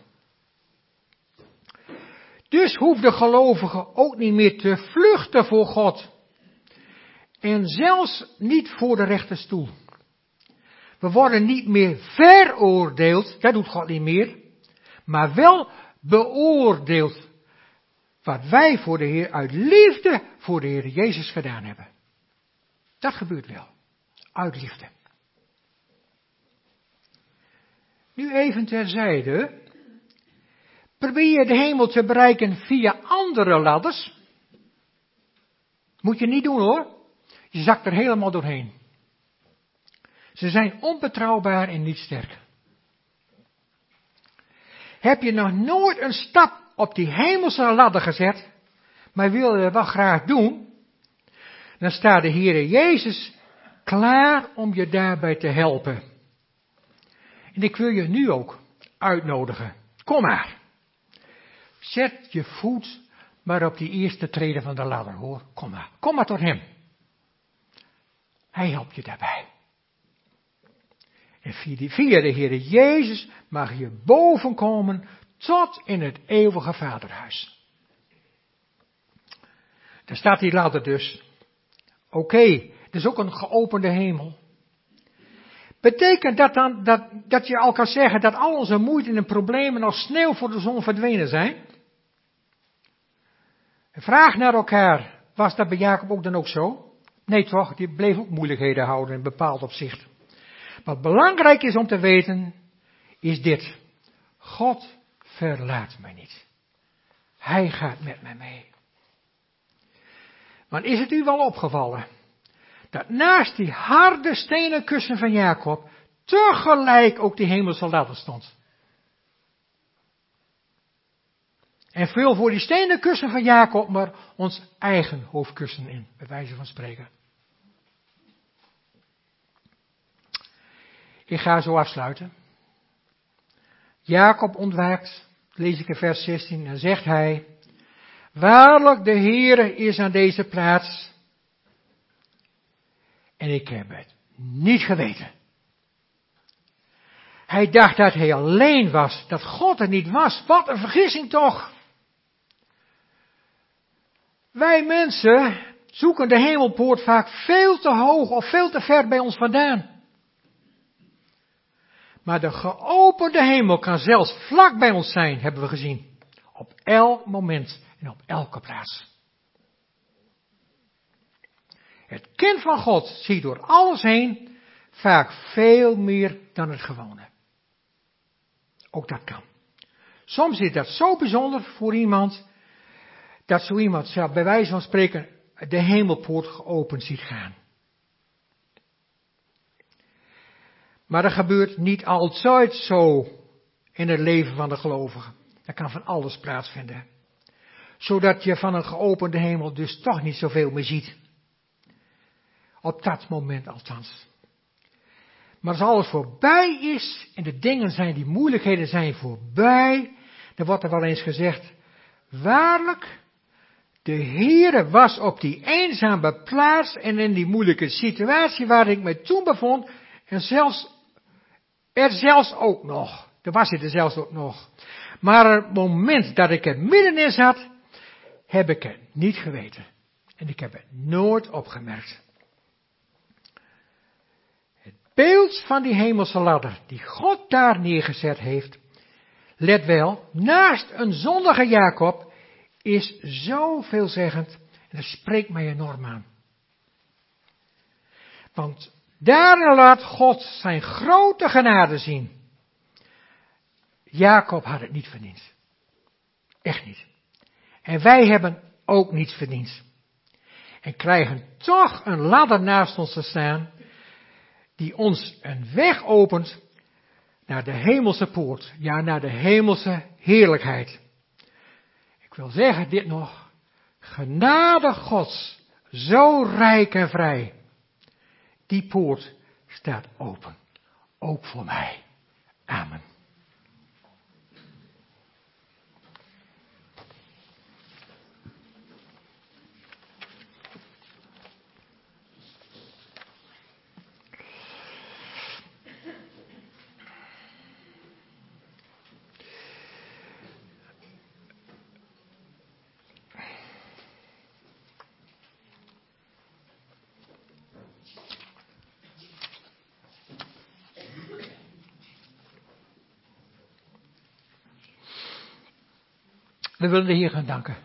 Dus hoeft de gelovige ook niet meer te vluchten voor God. En zelfs niet voor de rechterstoel. We worden niet meer veroordeeld, dat doet God niet meer. Maar wel beoordeeld. Wat wij voor de Heer uit liefde voor de Heer Jezus gedaan hebben. Dat gebeurt wel. Uit liefde. Nu even terzijde. Probeer je de hemel te bereiken via andere ladders? Moet je niet doen hoor. Je zakt er helemaal doorheen. Ze zijn onbetrouwbaar en niet sterk. Heb je nog nooit een stap op die hemelse ladder gezet, maar wil je dat wel graag doen, dan staat de Heere Jezus klaar om je daarbij te helpen. En ik wil je nu ook uitnodigen. Kom maar. Zet je voet maar op die eerste trede van de ladder, hoor. Kom maar. Kom maar tot hem. Hij helpt je daarbij. En via de Heere Jezus mag je bovenkomen tot in het eeuwige Vaderhuis. Daar staat die ladder dus. Oké, het is ook een geopende hemel. Betekent dat dan dat je al kan zeggen dat al onze moeite en problemen als sneeuw voor de zon verdwenen zijn? Vraag naar elkaar, was dat bij Jacob ook dan ook zo? Nee toch, die bleef ook moeilijkheden houden in bepaald opzicht. Wat belangrijk is om te weten, is dit. God verlaat mij niet. Hij gaat met mij mee. Maar is het u wel opgevallen dat naast die harde stenen kussen van Jacob tegelijk ook die hemelse ladder stond? En vul voor die stenen kussen van Jacob maar ons eigen hoofdkussen in, bij wijze van spreken. Ik ga zo afsluiten. Jacob ontwaakt, lees ik in vers 16, en zegt hij: waarlijk, de Heere is aan deze plaats. En ik heb het niet geweten. Hij dacht dat hij alleen was, dat God er niet was. Wat een vergissing toch. Wij mensen zoeken de hemelpoort vaak veel te hoog of veel te ver bij ons vandaan. Maar de geopende hemel kan zelfs vlak bij ons zijn, hebben we gezien. Op elk moment en op elke plaats. Het kind van God ziet door alles heen vaak veel meer dan het gewone. Ook dat kan. Soms is dat zo bijzonder voor iemand, dat zo iemand zelf bij wijze van spreken de hemelpoort geopend ziet gaan. Maar dat gebeurt niet altijd zo in het leven van de gelovigen. Er kan van alles plaatsvinden. Zodat je van een geopende hemel dus toch niet zoveel meer ziet. Op dat moment althans. Maar als alles voorbij is en de dingen zijn, die moeilijkheden zijn voorbij, dan wordt er wel eens gezegd: waarlijk, de Heere was op die eenzame plaats en in die moeilijke situatie waar ik me toen bevond, en zelfs ook nog. Daar was hij er zelfs ook nog. Maar het moment dat ik er middenin zat, heb ik het niet geweten. En ik heb het nooit opgemerkt. Het beeld van die hemelse ladder die God daar neergezet heeft, let wel, naast een zondige Jacob, is zo veelzeggend en dat spreekt mij enorm aan. Want daarin laat God zijn grote genade zien. Jacob had het niet verdiend. Echt niet. En wij hebben ook niets verdiend. En krijgen toch een ladder naast ons te staan, die ons een weg opent naar de hemelse poort. Ja, naar de hemelse heerlijkheid. Ik wil zeggen dit nog. Genade Gods, zo rijk en vrij. Die poort staat open. Ook voor mij. Amen. We willen de Heer gaan danken.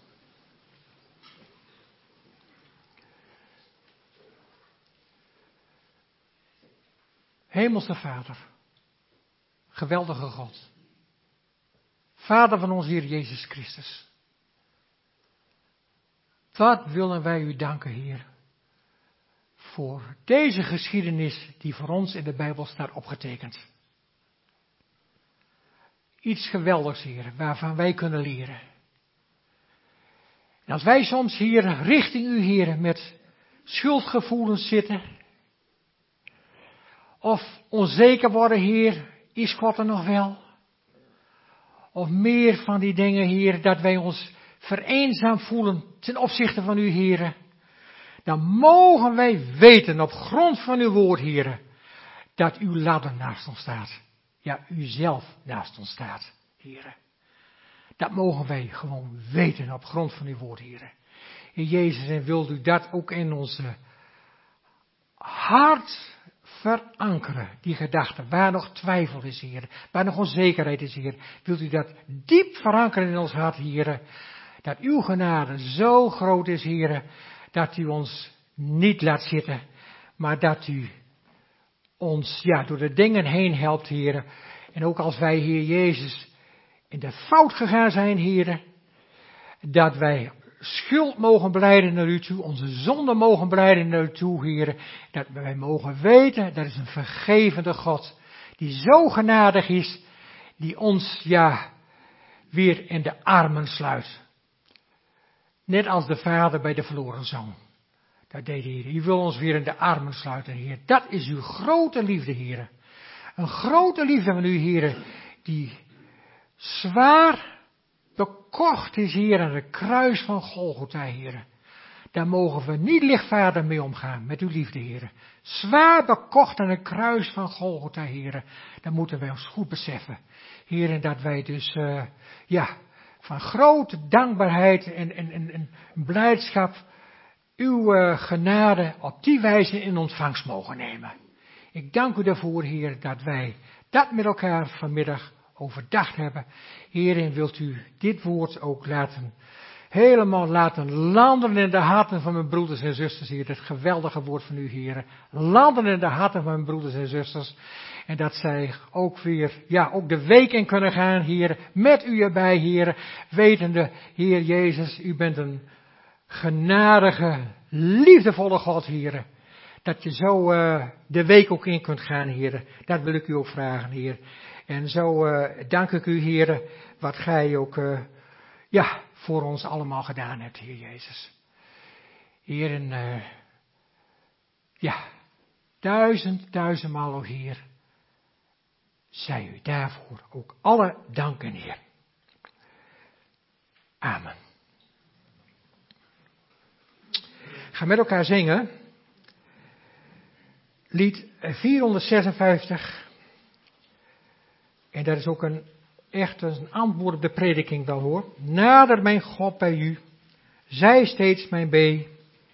Hemelse Vader, geweldige God, Vader van onze Heer Jezus Christus. Wat willen wij u danken, Heer, voor deze geschiedenis die voor ons in de Bijbel staat opgetekend. Iets geweldigs, Heer, waarvan wij kunnen leren. En als wij soms hier richting u, Heer, met schuldgevoelens zitten, of onzeker worden, Heer, is God er nog wel? Of meer van die dingen, Heer, dat wij ons vereenzaamd voelen ten opzichte van u, Heer. Dan mogen wij weten op grond van uw woord, Heer, dat uw ladder naast ons staat. Ja, u zelf naast ons staat, Heer. Dat mogen wij gewoon weten op grond van uw woord, Heer. Heer Jezus, en wilt u dat ook in onze hart verankeren, die gedachte, waar nog twijfel is, Heer, waar nog onzekerheid is, Heer. Wilt u dat diep verankeren in ons hart, Heer, dat uw genade zo groot is, Heer, dat u ons niet laat zitten, maar dat u ons, door de dingen heen helpt, Heer. En ook als wij, Heer Jezus, in de fout gegaan zijn, Heer, dat wij schuld mogen belijden naar u toe, onze zonde mogen belijden naar u toe, Heer. Dat wij mogen weten, dat is een vergevende God, die zo genadig is, die ons, weer in de armen sluit. Net als de vader bij de verloren zoon. Dat deed de Heer. U wil ons weer in de armen sluiten, Heer. Dat is uw grote liefde, Heer. Een grote liefde van u, Heer, die zwaar bekocht is, Heer, aan het kruis van Golgotha, Heer. Daar mogen we niet lichtvaardig mee omgaan, met uw liefde, Heer. Zwaar bekocht aan het kruis van Golgotha, Heer. Dat moeten wij ons goed beseffen. Heer, en dat wij dus, van grote dankbaarheid en blijdschap uw genade op die wijze in ontvangst mogen nemen. Ik dank u daarvoor, Heer, dat wij dat met elkaar vanmiddag overdacht hebben. Heer, en wilt u dit woord ook helemaal laten landen in de harten van mijn broeders en zusters, Heer. Dat geweldige woord van u, Heer. Landen in de harten van mijn broeders en zusters. En dat zij ook weer, ook de week in kunnen gaan, Heer. Met u erbij, Heer. Wetende, Heer Jezus, u bent een genadige, liefdevolle God, Heer. Dat je zo de week ook in kunt gaan, Heer. Dat wil ik u ook vragen, Heer. En zo dank ik u, Heer, wat gij ook voor ons allemaal gedaan hebt, Heer Jezus. Heer, en duizendmaal, o Heer, zij u daarvoor ook alle danken, Heer. Amen. Ga met elkaar zingen. Lied 456. En dat is ook echt een antwoord op de prediking wel, hoor. Nader mijn God bij u, zij steeds mijn bee.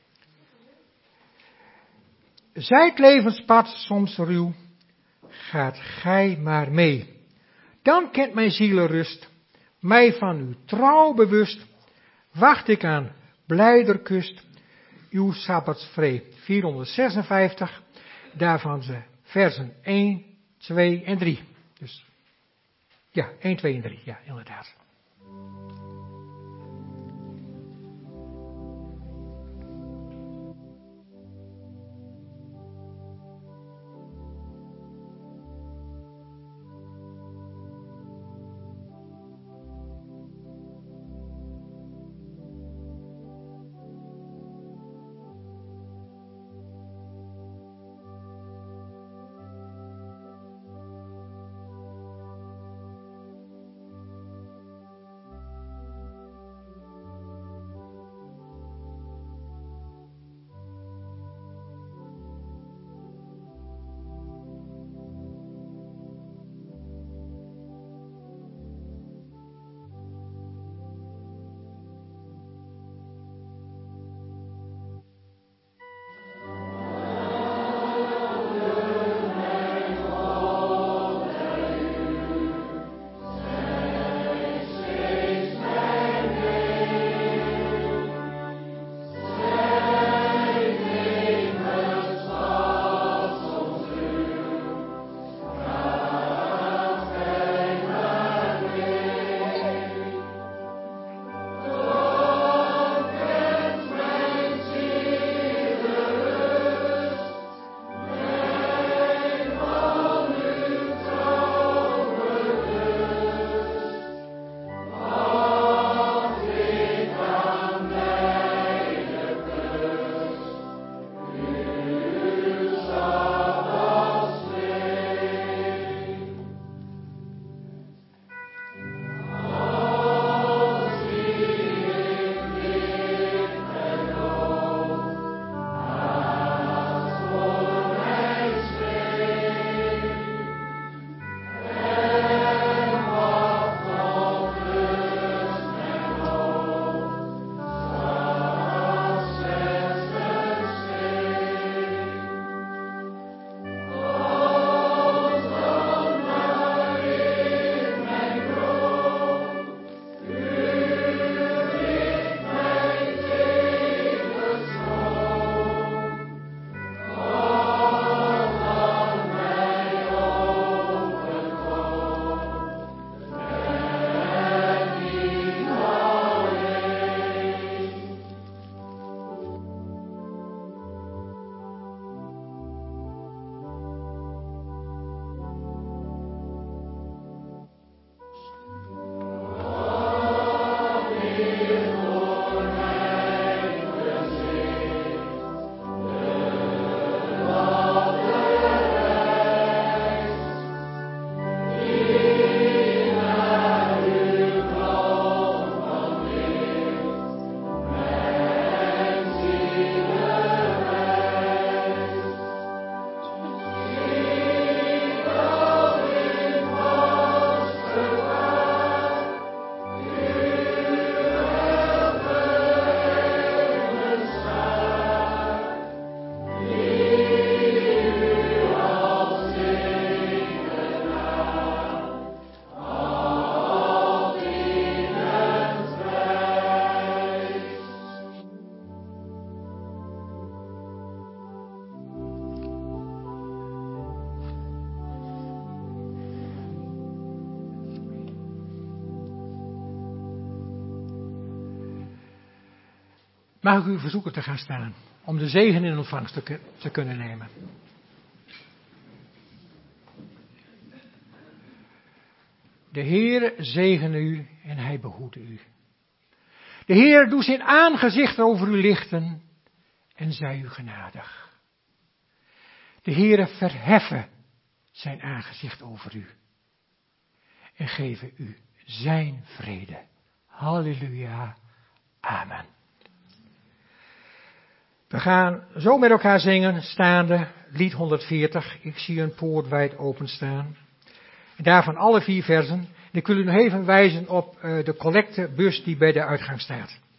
Zij het levenspad soms ruw, gaat gij maar mee. Dan kent mijn ziel rust, mij van uw trouw bewust, wacht ik aan blijder kust, uw sabbatsvree. 456, daarvan de versen 1, 2 en 3. Dus 1, 2 en 3, inderdaad. Mag ik u verzoeken te gaan staan, om de zegen in ontvangst te kunnen nemen. De Heere zegene u en hij behoede u. De Heer doet zijn aangezicht over u lichten en zij u genadig. De Heere verheffen zijn aangezicht over u en geven u zijn vrede. Halleluja. Amen. We gaan zo met elkaar zingen, staande, lied 140. Ik zie een poort wijd openstaan. En daarvan alle 4 versen. En ik wil u nog even wijzen op de collectebus die bij de uitgang staat.